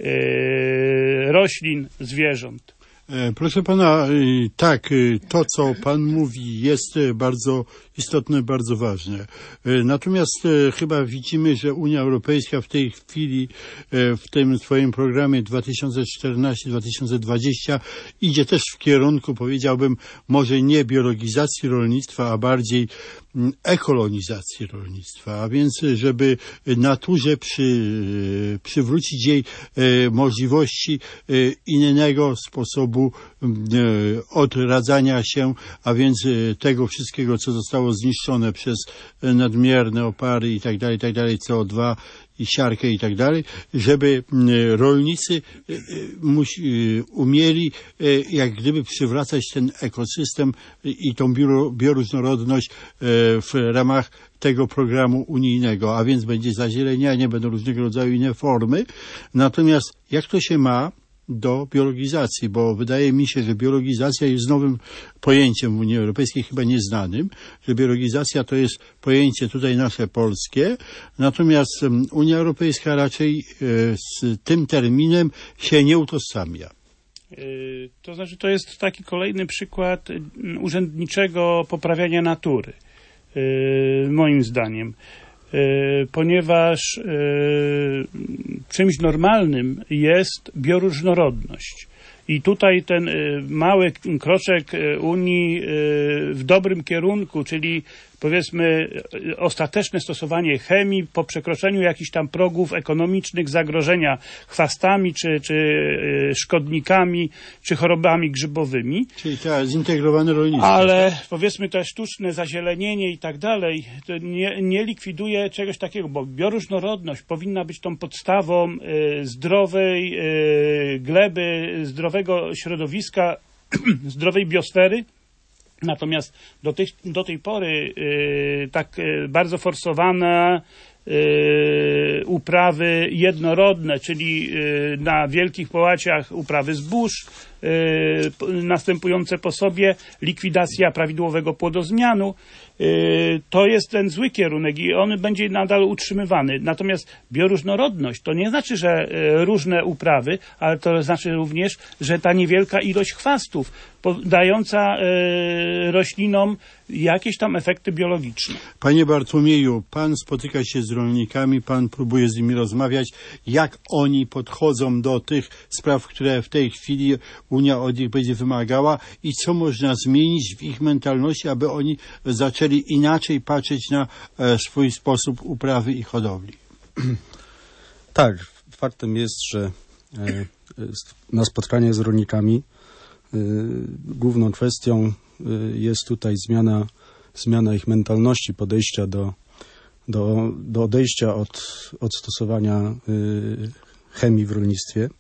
roślin, zwierząt. Proszę pana, tak, to co pan mówi jest bardzo istotne, bardzo ważne. Natomiast chyba widzimy, że Unia Europejska w tej chwili w tym swoim programie 2014-2020 idzie też w kierunku, powiedziałbym, może nie biologizacji rolnictwa, a bardziej ekolonizacji rolnictwa, a więc żeby naturze przywrócić jej możliwości innego sposobu odradzania się, a więc tego wszystkiego, co zostało zostało zniszczone przez nadmierne opary i tak dalej, CO2 i siarkę i tak dalej, żeby rolnicy umieli jak gdyby przywracać ten ekosystem i tą bioróżnorodność w ramach tego programu unijnego, a więc będzie zazielenianie, będą różnego rodzaju inne formy. Natomiast jak to się ma do biologizacji, bo wydaje mi się, że biologizacja jest nowym pojęciem w Unii Europejskiej, chyba nieznanym, że biologizacja to jest pojęcie tutaj nasze polskie, natomiast Unia Europejska raczej z tym terminem się nie utożsamia. To znaczy, to jest taki kolejny przykład urzędniczego poprawiania natury, moim zdaniem. Ponieważ czymś normalnym jest bioróżnorodność. I tutaj ten mały kroczek Unii w dobrym kierunku, czyli powiedzmy ostateczne stosowanie chemii po przekroczeniu jakichś tam progów ekonomicznych, zagrożenia chwastami, czy szkodnikami, czy chorobami grzybowymi. Czyli zintegrowane rolnictwo. Ale powiedzmy to sztuczne zazielenienie i tak dalej, to nie likwiduje czegoś takiego, bo bioróżnorodność powinna być tą podstawą zdrowej gleby, zdrowego środowiska, zdrowej biosfery. Natomiast do tej pory tak bardzo forsowane uprawy jednorodne, czyli na wielkich połaciach uprawy zbóż, następujące po sobie likwidacja prawidłowego płodozmianu, to jest ten zły kierunek i on będzie nadal utrzymywany. Natomiast bioróżnorodność to nie znaczy, że różne uprawy, ale to znaczy również, że ta niewielka ilość chwastów dająca roślinom jakieś tam efekty biologiczne. Panie Bartłomieju, pan spotyka się z rolnikami, pan próbuje z nimi rozmawiać, jak oni podchodzą do tych spraw, które w tej chwili Unia od nich będzie wymagała i co można zmienić w ich mentalności, aby oni zaczęli inaczej patrzeć na swój sposób uprawy i hodowli. Tak, faktem jest, że na spotkanie z rolnikami główną kwestią jest tutaj zmiana ich mentalności, podejścia do odejścia od stosowania chemii w rolnictwie.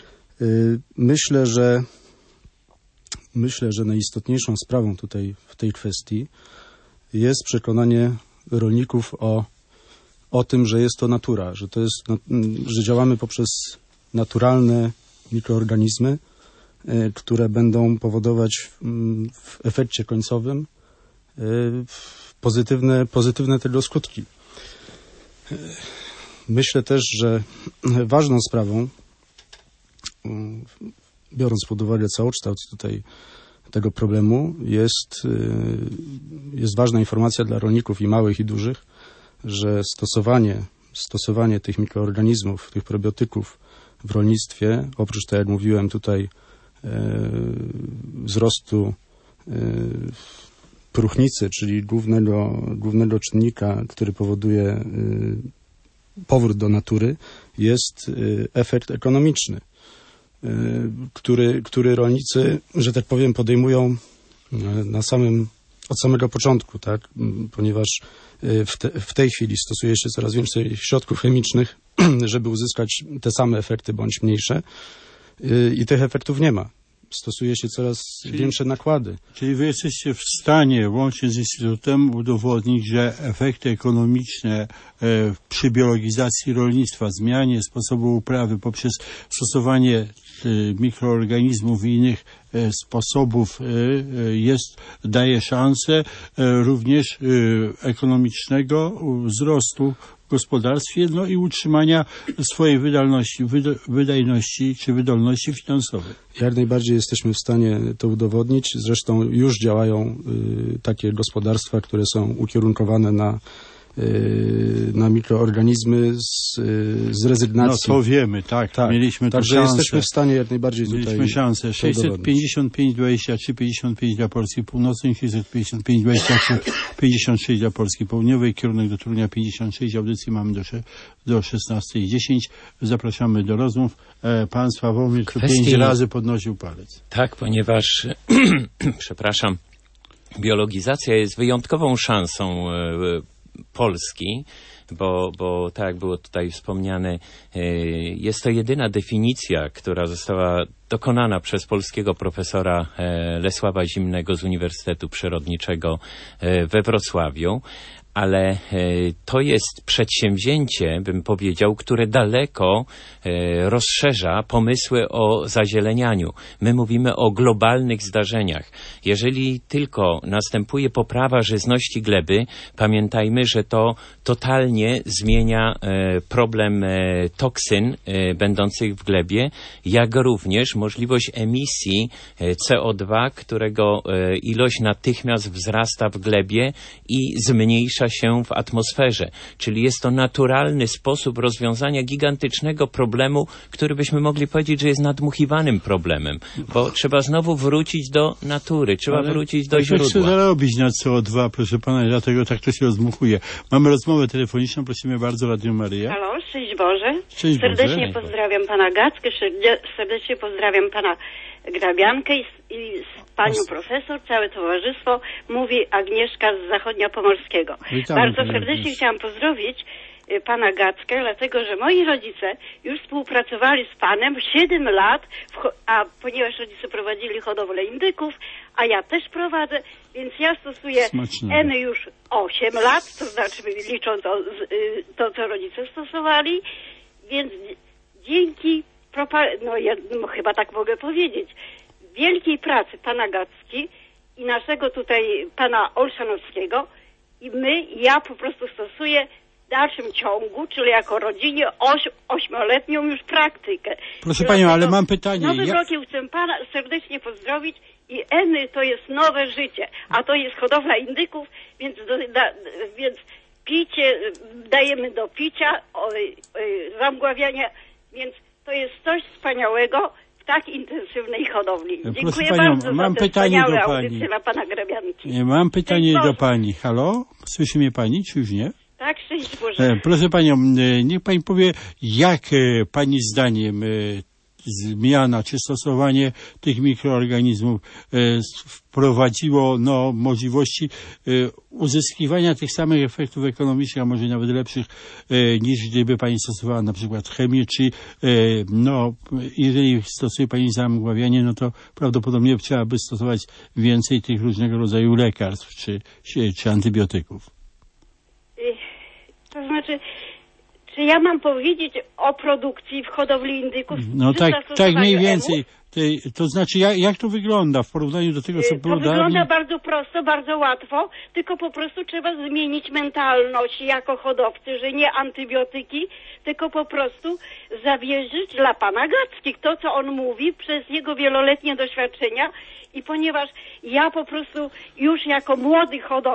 Myślę, że najistotniejszą sprawą tutaj w tej kwestii jest przekonanie rolników o tym, że jest to natura, że działamy poprzez naturalne mikroorganizmy, które będą powodować w efekcie końcowym pozytywne tego skutki. Myślę też, że ważną sprawą, biorąc pod uwagę całokształt tutaj tego problemu, jest ważna informacja dla rolników i małych, i dużych, że stosowanie tych mikroorganizmów, tych probiotyków w rolnictwie, oprócz, tak jak mówiłem tutaj, wzrostu próchnicy, czyli głównego czynnika, który powoduje powrót do natury, jest efekt ekonomiczny, który rolnicy, że tak powiem, podejmują od samego początku, tak? Ponieważ w tej chwili stosuje się coraz więcej środków chemicznych, żeby uzyskać te same efekty bądź mniejsze i tych efektów nie ma. Stosuje się coraz większe nakłady. Czyli wy jesteście w stanie, łącznie z Instytutem, udowodnić, że efekty ekonomiczne przy biologizacji rolnictwa, zmianie sposobu uprawy poprzez stosowanie mikroorganizmów i innych sposobów daje szansę również ekonomicznego wzrostu w gospodarstwie, no i utrzymania swojej wydajności czy wydolności finansowej. Jak najbardziej jesteśmy w stanie to udowodnić. Zresztą już działają takie gospodarstwa, które są ukierunkowane na mikroorganizmy z rezygnacji. No to wiemy, tak. Mieliśmy tu Także szansę. jesteśmy w stanie jak najbardziej Mieliśmy szansę. 655 23 55 dla Polski Północnej, 655 23 56 dla Polski Południowej, kierunek do Torunia 56, audycji mamy do 16:10. Zapraszamy do rozmów. Pan Sławomir tu 5 razy podnosił palec. Tak, ponieważ przepraszam, biologizacja jest wyjątkową szansą Polski, bo tak jak było tutaj wspomniane, jest to jedyna definicja, która została dokonana przez polskiego profesora Lesława Zimnego z Uniwersytetu Przyrodniczego we Wrocławiu. Ale to jest przedsięwzięcie, bym powiedział, które daleko rozszerza pomysły o zazielenianiu. My mówimy o globalnych zdarzeniach. Jeżeli tylko następuje poprawa żyzności gleby, pamiętajmy, że to totalnie zmienia problem toksyn będących w glebie, jak również możliwość emisji CO2, którego ilość natychmiast wzrasta w glebie i zmniejsza się w atmosferze. Czyli jest to naturalny sposób rozwiązania gigantycznego problemu, który byśmy mogli powiedzieć, że jest nadmuchiwanym problemem, bo trzeba znowu wrócić do natury, trzeba wrócić do źródła. Chce zarobić na CO2, proszę pana, i dlatego tak to się rozdmuchuje. Mamy rozmowę telefoniczną, prosimy bardzo, Radio Maryja. Halo, szczęść Boże. Szczęść Serdecznie Boże. Pozdrawiam pana Gackę, serdecznie pozdrawiam pana Grabiankę i panią profesor, całe towarzystwo. Mówi Agnieszka z Zachodniopomorskiego. Witamy, Bardzo pani serdecznie Agnieszko. chciałam pozdrowić pana Gackę, dlatego że moi rodzice już współpracowali z panem 7 lat, a ponieważ rodzice prowadzili hodowlę indyków, a ja też prowadzę, więc ja stosuję Smacznego. Eny już 8 lat, to znaczy licząc to, co rodzice stosowali, więc dzięki chyba tak mogę powiedzieć, wielkiej pracy pana Gacki i naszego tutaj pana Olszanowskiego ja po prostu stosuję w dalszym ciągu, czyli jako rodzinie 8-letnią już praktykę. Proszę panią, ale mam pytanie. Nowym rokiem chcę pana serdecznie pozdrowić i Eny to jest nowe życie, a to jest hodowla indyków, więc picie, dajemy do picia, zamgławiania, więc to jest coś wspaniałego w tak intensywnej hodowli. Dziękuję panią, bardzo mam za te pytanie wspaniałe do pani. audycje dla pana Grabianki. Mam pytanie Szczęść do Boże. pani. Halo? Słyszy mnie pani, czy już nie? Tak, szczęść Boże. Proszę panią, niech pani powie, jak pani zdaniem zmiana czy stosowanie tych mikroorganizmów wprowadziło możliwości uzyskiwania tych samych efektów ekonomicznych, a może nawet lepszych, niż gdyby pani stosowała na przykład chemię, czy jeżeli stosuje pani zamgławianie, no to prawdopodobnie trzeba by stosować więcej tych różnego rodzaju lekarstw czy antybiotyków. To znaczy, czy ja mam powiedzieć o produkcji w hodowli indyków? No przy tak zastosowaniu mniej EMU? więcej. To znaczy, jak to wygląda w porównaniu do tego, co było To wygląda bardzo prosto, bardzo łatwo, tylko po prostu trzeba zmienić mentalność jako hodowcy, że nie antybiotyki, tylko po prostu zawierzyć dla pana Gacki to, co on mówi przez jego wieloletnie doświadczenia i ponieważ ja po prostu już jako młody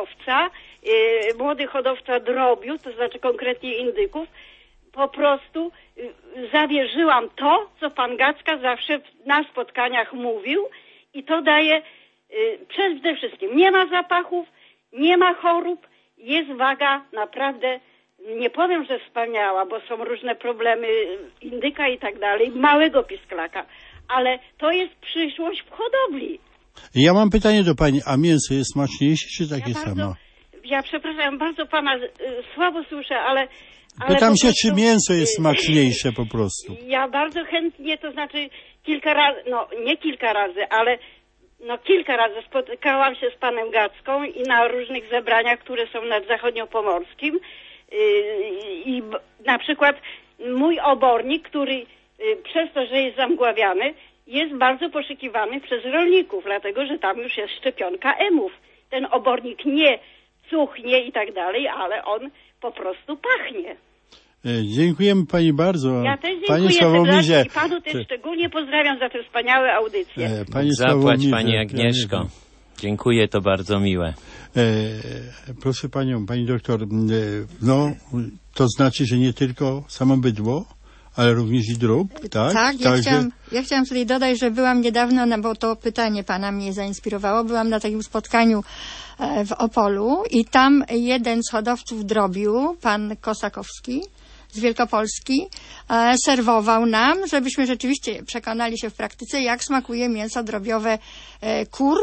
hodowca drobiu, to znaczy konkretnie indyków, po prostu zawierzyłam to, co pan Gacka zawsze na spotkaniach mówił i to daje przede wszystkim nie ma zapachów, nie ma chorób, jest waga naprawdę, nie powiem, że wspaniała, bo są różne problemy indyka i tak dalej, małego pisklaka, ale to jest przyszłość w hodowli. Ja mam pytanie do pani, a mięso jest smaczniejsze, czy takie samo? Ja przepraszam, bardzo pana słabo słyszę, ale Pytam się, czy mięso jest smaczniejsze po prostu. Ja bardzo chętnie, to znaczy kilka razy, nie kilka razy, ale kilka razy spotykałam się z panem Gacką i na różnych zebraniach, które są nad Zachodniopomorskim i na przykład mój obornik, który przez to, że jest zamgławiany, jest bardzo poszukiwany przez rolników, dlatego że tam już jest szczepionka EMU. Ten obornik nie cuchnie i tak dalej, ale on po prostu pachnie. Dziękujemy pani bardzo. Ja też dziękuję Panie Sławomirze. i panu też szczególnie pozdrawiam za te wspaniałe audycje. Panie Zapłać Sławomirze, pani Agnieszko. Dziękuję, to bardzo miłe. Proszę panią, pani doktor, to znaczy, że nie tylko samo bydło, ale również i drób, tak? Tak, ja chciałam tutaj dodać, że byłam niedawno, bo to pytanie pana mnie zainspirowało, byłam na takim spotkaniu w Opolu i tam jeden z hodowców drobiu, pan Kosakowski z Wielkopolski, serwował nam, żebyśmy rzeczywiście przekonali się w praktyce, jak smakuje mięso drobiowe kur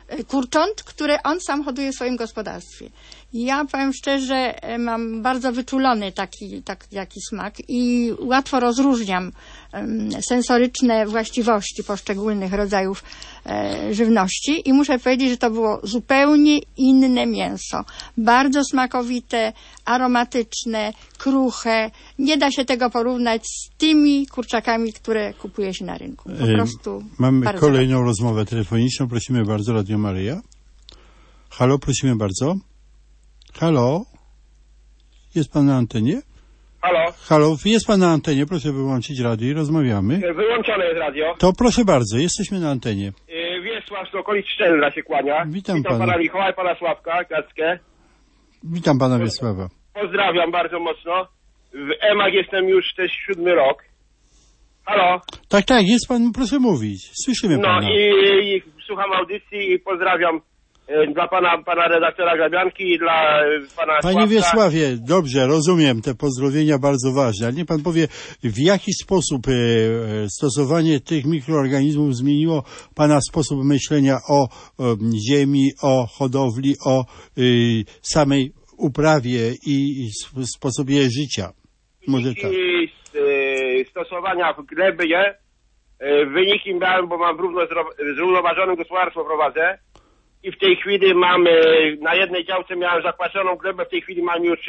kurcząt, które on sam hoduje w swoim gospodarstwie. Ja powiem szczerze, mam bardzo wyczulony taki smak i łatwo rozróżniam sensoryczne właściwości poszczególnych rodzajów żywności i muszę powiedzieć, że to było zupełnie inne mięso. Bardzo smakowite, aromatyczne, kruche. Nie da się tego porównać z tymi kurczakami, które kupuje się na rynku. Po prostu mamy kolejną rozmowę telefoniczną. Prosimy bardzo, Radio Maryja. Halo, prosimy bardzo. Halo? Jest pan na antenie? Halo? Halo, jest pan na antenie, proszę wyłączyć radio i rozmawiamy. Wyłączone jest radio. To proszę bardzo, jesteśmy na antenie. Wiesław z okolic Szczelna się kłania. Witam pana. Pana Michała i pana Sławka Gackę. Witam pana Wiesława. Pozdrawiam bardzo mocno. W EMAG jestem już też 7. rok. Halo? Tak, jest pan, proszę mówić. Słyszymy pana. No i słucham audycji i pozdrawiam dla pana redaktora Grabianki i dla pana Panie Sławka. Wiesławie, dobrze, rozumiem te pozdrowienia bardzo ważne, ale niech pan powie, w jaki sposób stosowanie tych mikroorganizmów zmieniło pana sposób myślenia o ziemi, o hodowli, o samej uprawie i sposobie życia. Może tak. Stosowania w gleby wyniki miałem, bo mam zrównoważone gospodarstwo prowadzę. I w tej chwili mamy, na jednej działce miałem zakwasioną glebę, w tej chwili mam już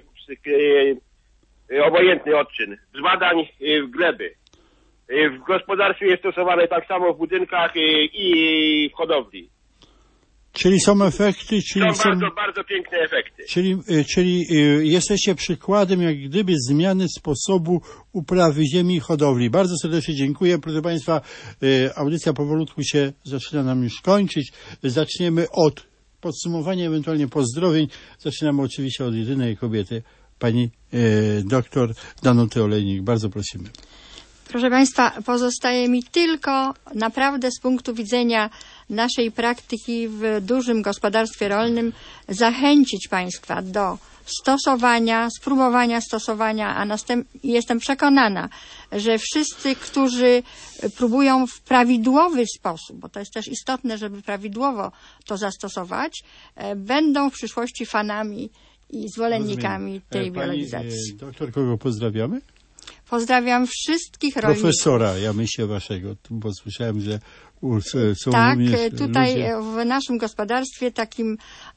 obojętny odczyn z badań gleby. W gospodarstwie jest stosowane tak samo w budynkach i w hodowli. Czyli są efekty, Są bardzo piękne efekty. Czyli jesteście przykładem jak gdyby zmiany sposobu uprawy ziemi i hodowli. Bardzo serdecznie dziękuję. Proszę państwa, audycja powolutku się zaczyna nam już kończyć. Zaczniemy od podsumowania, ewentualnie pozdrowień. Zaczynamy oczywiście od jedynej kobiety, pani doktor Danuty Olejnik. Bardzo prosimy. Proszę państwa, pozostaje mi tylko naprawdę z punktu widzenia naszej praktyki w dużym gospodarstwie rolnym zachęcić państwa do spróbowania stosowania, a jestem przekonana, że wszyscy, którzy próbują w prawidłowy sposób, bo to jest też istotne, żeby prawidłowo to zastosować, będą w przyszłości fanami i zwolennikami tej biologizacji. Doktor, kogo pozdrawiamy? Pozdrawiam wszystkich rolników. Profesora, ja myślę waszego, bo słyszałem, że są tak, również tutaj ludzie. w naszym gospodarstwie takim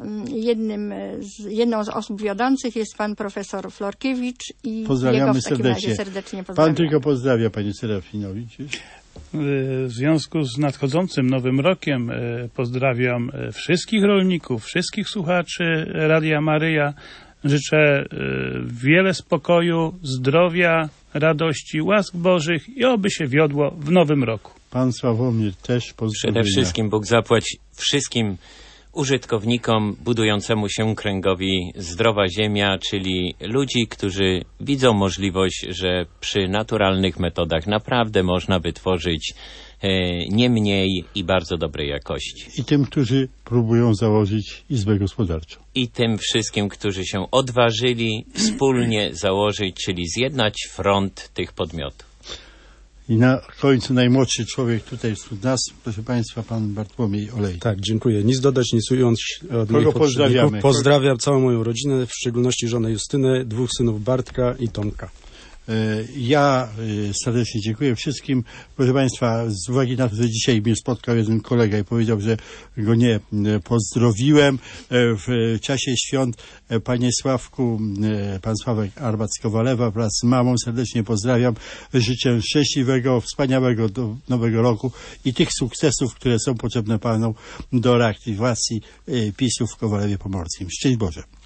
jedną z osób wiodących jest pan profesor Florkiewicz i pozdrawiamy jego w takim razie serdecznie pozdrawiam. Pan tylko pozdrawia, panie Serafinowicz. W związku z nadchodzącym Nowym Rokiem pozdrawiam wszystkich rolników, wszystkich słuchaczy Radia Maryja. Życzę wiele spokoju, zdrowia, radości, łask Bożych i oby się wiodło w Nowym Roku. Pan Sławomir też pozdrowienia. Przede wszystkim Bóg zapłać wszystkim użytkownikom budującemu się kręgowi zdrowa ziemia, czyli ludzi, którzy widzą możliwość, że przy naturalnych metodach naprawdę można wytworzyć nie mniej i bardzo dobrej jakości. I tym, którzy próbują założyć izbę gospodarczą. I tym wszystkim, którzy się odważyli wspólnie założyć, czyli zjednać front tych podmiotów. I na końcu najmłodszy człowiek tutaj wśród nas, proszę państwa, pan Bartłomiej Olejnik. Tak, dziękuję. Nic dodać, nic ująć od moich pozdrawiamy? Pozdrawiam całą moją rodzinę, w szczególności żonę Justynę, 2 synów Bartka i Tomka. Ja serdecznie dziękuję wszystkim. Proszę państwa, z uwagi na to, że dzisiaj mnie spotkał jeden kolega i powiedział, że go nie pozdrowiłem w czasie świąt, panie Sławku, pan Sławek Arbat z Kowalewa wraz z mamą serdecznie pozdrawiam. Życzę szczęśliwego, wspaniałego nowego roku i tych sukcesów, które są potrzebne panu do reaktywacji PiS-u w Kowalewie Pomorskim. Szczęść Boże.